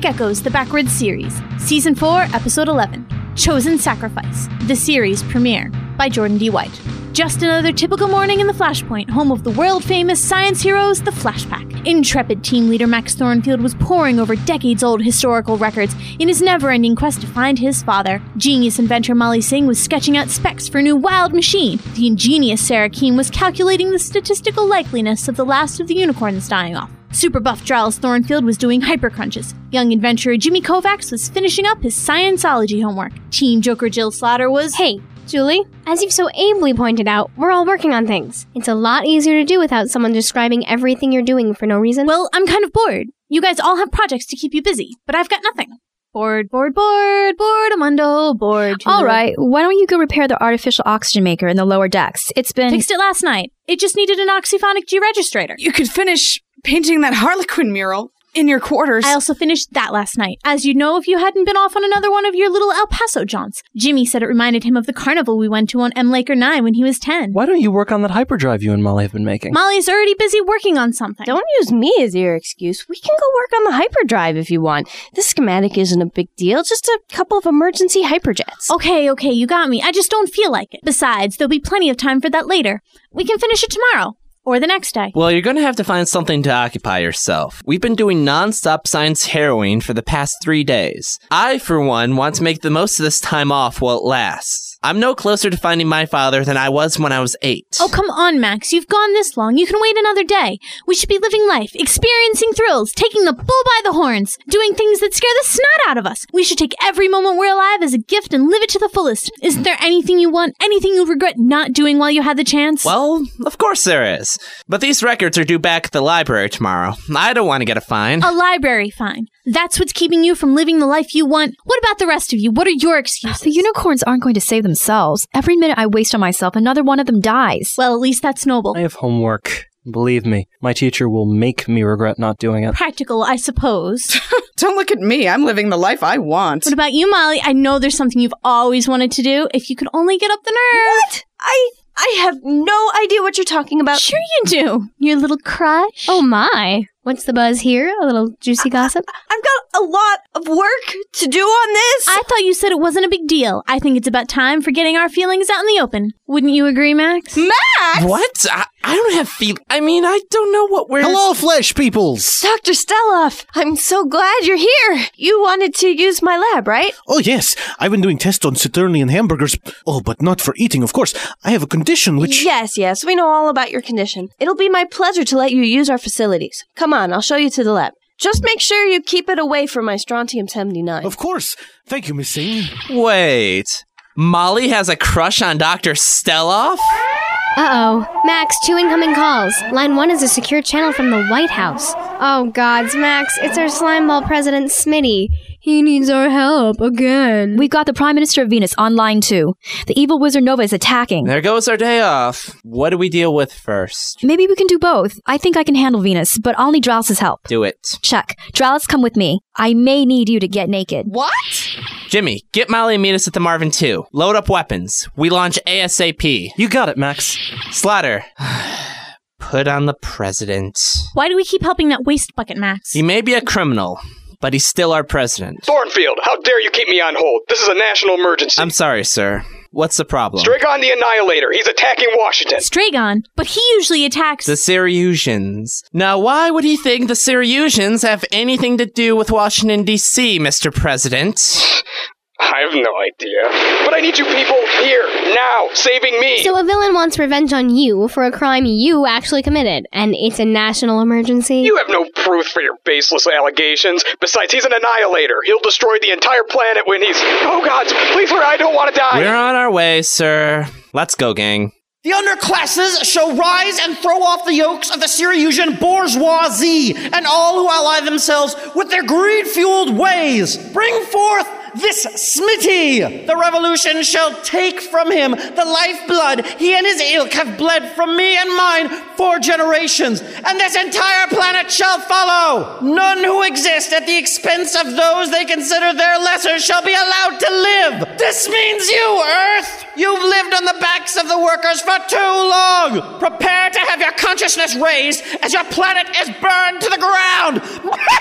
Poetic Echoes, the Backwoods series, Season 4, Episode 11, Chosen Sacrifice, the series premiere, by Jordan D. White. Just another typical morning in the Flashpoint, home of the world-famous science heroes, the Flashpack. Intrepid team leader Max Thornfield was poring over decades-old historical records in his never-ending quest to find his father. Genius inventor Molly Singh was sketching out specs for a new wild machine. The ingenious Sarah Keene was calculating the statistical likeliness of the last of the unicorns dying off. Super buff Giles Thornfield was doing hypercrunches. Young adventurer Jimmy Kovacs was finishing up his scienceology homework. Team Joker Jill Slaughter was... Hey, Julie, as you've so ably pointed out, we're all working on things. It's a lot easier to do without someone describing everything you're doing for no reason. Well, I'm kind of bored. You guys all have projects to keep you busy, but I've got nothing. Bored, Amundo, bored. All right, why don't you go repair the artificial oxygen maker in the lower decks? It's been... Fixed it last night. It just needed an oxyphonic G-registrator. You could finish painting that Harlequin mural in your quarters. I also finished that last night, as you'd know if you hadn't been off on another one of your little El Paso jaunts. Jimmy said it reminded him of the carnival we went to on M. Laker 9 when he was 10. Why don't you work on that hyperdrive you and Molly have been making? Molly's already busy working on something. Don't use me as your excuse. We can go work on the hyperdrive if you want. The schematic isn't a big deal, just a couple of emergency hyperjets. Okay, you got me. I just don't feel like it. Besides, there'll be plenty of time for that later. We can finish it tomorrow. Or the next day. Well, you're going to have to find something to occupy yourself. We've been doing non-stop science harrowing for the past 3 days. I, for one, want to make the most of this time off while it lasts. I'm no closer to finding my father than I was when I was 8. Oh, come on, Max. You've gone this long. You can wait another day. We should be living life, experiencing thrills, taking the bull by the horns, doing things that scare the snot out of us. We should take every moment we're alive as a gift and live it to the fullest. Isn't there anything you want, anything you regret not doing while you had the chance? Well, of course there is. But these records are due back at the library tomorrow. I don't want to get a fine. A library fine. That's what's keeping you from living the life you want. What about the rest of you? What are your excuses? The unicorns aren't going to save themselves. Every minute I waste on myself, another one of them dies. Well, at least that's noble. I have homework. Believe me, my teacher will make me regret not doing it. Practical, I suppose. Don't look at me. I'm living the life I want. What about you, Molly? I know there's something you've always wanted to do. If you could only get up the nerve. What? I have no idea what you're talking about. Sure you do. Your little crush. Oh my. What's the buzz here? A little juicy gossip? I've got a lot of work to do on this. I thought you said it wasn't a big deal. I think it's about time for getting our feelings out in the open. Wouldn't you agree, Max? Max! What? I don't have I don't know what we're... Hello, flesh peoples! Dr. Steloff, I'm so glad you're here. You wanted to use my lab, right? Oh, yes. I've been doing tests on Saturnian hamburgers. Oh, but not for eating, of course. I have a condition which... Yes. We know all about your condition. It'll be my pleasure to let you use our facilities. Come on, I'll show you to the lab. Just make sure you keep it away from my strontium-79. Of course. Thank you, Miss Singh. Wait. Molly has a crush on Dr. Steloff? Uh-oh. Max, 2 incoming calls. Line 1 is a secure channel from the White House. Oh, gods, Max, it's our slimeball president, Smitty. He needs our help again. We've got the Prime Minister of Venus on line 2. The evil wizard Nova is attacking. There goes our day off. What do we deal with first? Maybe we can do both. I think I can handle Venus, but I'll need Dralis' help. Do it. Check. Dralis, come with me. I may need you to get naked. What? Jimmy, get Molly and meet us at the Marvin 2. Load up weapons. We launch ASAP. You got it, Max. Slaughter. Put on the president. Why do we keep helping that waste bucket, Max? He may be a criminal, but he's still our president. Thornfield, how dare you keep me on hold? This is a national emergency. I'm sorry, sir. What's the problem? Stragon the Annihilator. He's attacking Washington. Stragon? But he usually attacks... The Syriusians. Now, why would he think the Syriusians have anything to do with Washington, D.C., Mr. President? I have no idea. But I need you people here, now, saving me. So a villain wants revenge on you for a crime you actually committed, and it's a national emergency? You have no proof for your baseless allegations. Besides, he's an annihilator. He'll destroy the entire planet when he's... Oh, gods, please, I don't want to die. We're on our way, sir. Let's go, gang. The underclasses shall rise and throw off the yokes of the Syriusian bourgeoisie and all who ally themselves with their greed-fueled ways. Bring forth this Smitty! The revolution shall take from him the lifeblood he and his ilk have bled from me and mine for generations, and this entire planet shall follow. None who exist at the expense of those they consider their lessers shall be allowed to live. This means you, Earth! You've lived on the backs of the workers for too long! Prepare to have your consciousness raised as your planet is burned to the ground!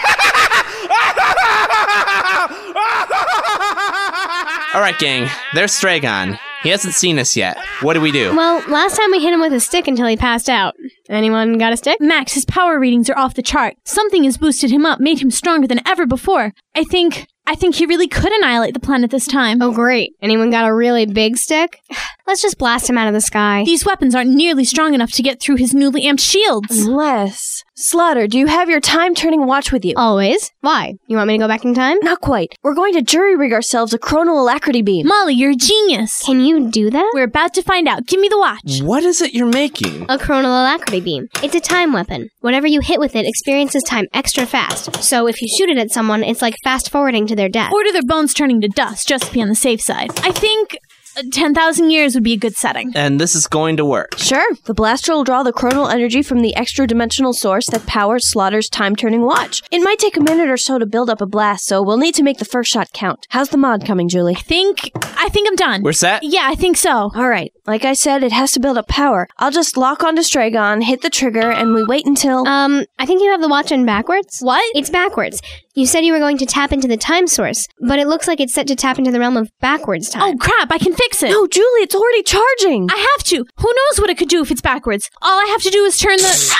All right, gang. There's Stragon. He hasn't seen us yet. What do we do? Well, last time we hit him with a stick until he passed out. Anyone got a stick? Max, his power readings are off the chart. Something has boosted him up, made him stronger than ever before. I think he really could annihilate the planet this time. Oh, great. Anyone got a really big stick? Let's just blast him out of the sky. These weapons aren't nearly strong enough to get through his newly amped shields. Unless... Slaughter, do you have your time-turning watch with you? Always. Why? You want me to go back in time? Not quite. We're going to jury-rig ourselves a chronal alacrity beam. Molly, you're a genius. Can you do that? We're about to find out. Give me the watch. What is it you're making? A chronal alacrity beam. It's a time weapon. Whatever you hit with it experiences time extra fast. So if you shoot it at someone, it's like fast-forwarding to their death. Or to their bones turning to dust, just to be on the safe side. I think 10,000 years would be a good setting. And this is going to work. Sure. The blaster will draw the chronal energy from the extra-dimensional source that powers Slaughter's time-turning watch. It might take a minute or so to build up a blast, so we'll need to make the first shot count. How's the mod coming, Julie? I think I'm done. We're set? Yeah, I think so. All right. Like I said, it has to build up power. I'll just lock onto Stragon, hit the trigger, and we wait until... I think you have the watch in backwards. What? It's backwards. You said you were going to tap into the time source, but it looks like it's set to tap into the realm of backwards time. Oh, crap, I can fix it. No, Julie, it's already charging. I have to. Who knows what it could do if it's backwards? All I have to do is turn the...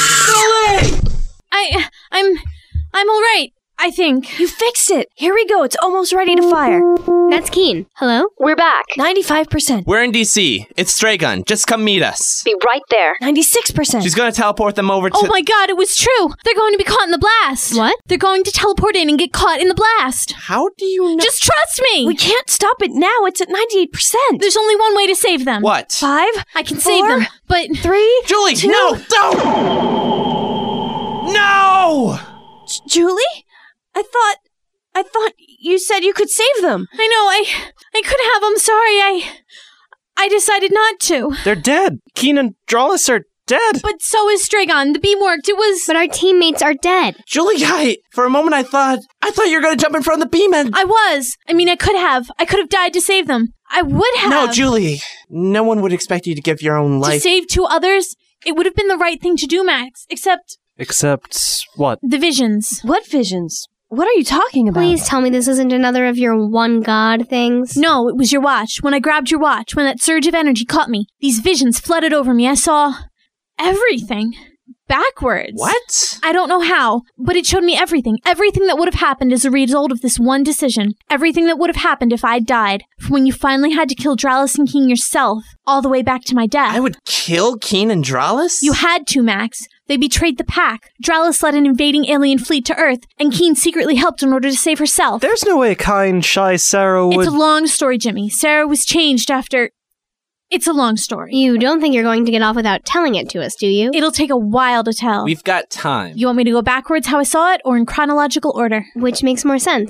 Julie! I'm all right. I think. You fixed it. Here we go. It's almost ready to fire. That's Keen. Hello? We're back. 95%. We're in DC. It's Stragon. Just come meet us. Be right there. 96%. She's going to teleport them over to... Oh my god, it was true. They're going to be caught in the blast. What? They're going to teleport in and get caught in the blast. How do you know? Just trust me. We can't stop it now. It's at 98%. There's only one way to save them. What? 5? I can save them, but... 3? Julie, 2? no! Don't! No! Julie? I thought you said you could save them. I know, I could have. I'm sorry. I decided not to. They're dead. Keen and Drawless are dead. But so is Stragon. The beam worked. It was... But our teammates are dead. Julie, for a moment I thought you were going to jump in front of the beam and... I was. I mean, I could have. I could have died to save them. I would have. No, Julie. No one would expect you to give your own life. To save 2 others? It would have been the right thing to do, Max. Except what? the visions. What visions? What are you talking about? Please tell me this isn't another of your one god things. No, it was your watch. When I grabbed your watch, when that surge of energy caught me, these visions flooded over me. I saw everything. Backwards. What? I don't know how, but it showed me everything. Everything that would have happened as a result of this one decision. Everything that would have happened if I'd died. From when you finally had to kill Drawless and Keen yourself, all the way back to my death. I would kill Keen and Drawless? You had to, Max. They betrayed the pack. Drawless led an invading alien fleet to Earth, and Keen secretly helped in order to save herself. There's no way kind, shy Sarah would... It's a long story, Jimmy. Sarah was changed after... It's a long story. You don't think you're going to get off without telling it to us, do you? It'll take a while to tell. We've got time. You want me to go backwards how I saw it, or in chronological order? Which makes more sense.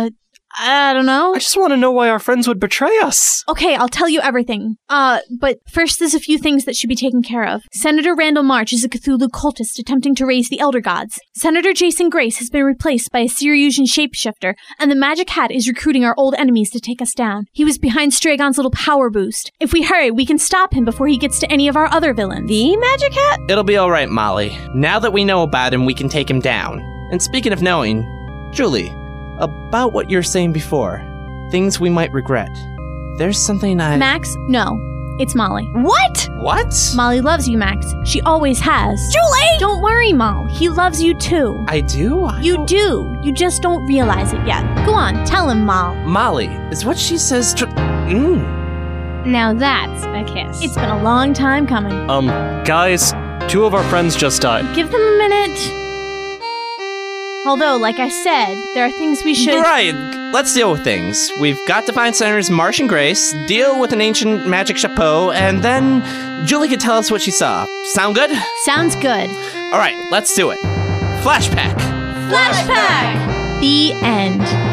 I don't know. I just want to know why our friends would betray us. Okay, I'll tell you everything. But first there's a few things that should be taken care of. Senator Randall March is a Cthulhu cultist attempting to raise the Elder Gods. Senator Jason Grace has been replaced by a Syriusian shapeshifter, and the Magic Hat is recruiting our old enemies to take us down. He was behind Stragon's little power boost. If we hurry, we can stop him before he gets to any of our other villains. The Magic Hat? It'll be alright, Molly. Now that we know about him, we can take him down. And speaking of knowing, Julie, about what you were saying before, things we might regret. There's something Max? No. It's Molly. What? What? Molly loves you, Max. She always has. Julie! Don't worry, Moll. He loves you too. I do? You do. You just don't realize it yet. Go on, tell him, Moll. Molly, is what she says Now that's a kiss. It's been a long time coming. Guys, 2 of our friends just died. Give them a minute. Although, like I said, there are things we should... Right, let's deal with things. We've got to find Senators March and Grace, deal with an ancient magic chapeau, and then Julie can tell us what she saw. Sound good? Sounds good. Alright, let's do it. Flashback! Flashback! The end.